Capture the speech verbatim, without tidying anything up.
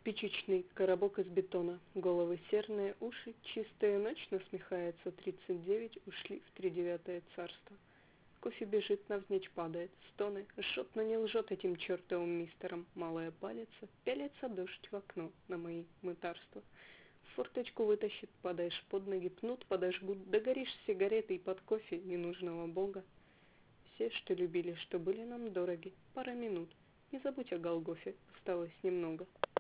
Спичечный коробок из бетона, головы серные, уши чистые, ночь насмехается, тридцать девять ушли в тридевятое царство. Кофе бежит, навзничь падает, стоны, жжет, но не лжет этим чертовым мистером, малая палится, пялится дождь в окно на мои мытарства. Форточку вытащит, падаешь под ноги, пнут, подожгут, догоришь сигаретой под кофе ненужного бога. Все, что любили, что были нам дороги, пара минут, не забудь о Голгофе, осталось немного.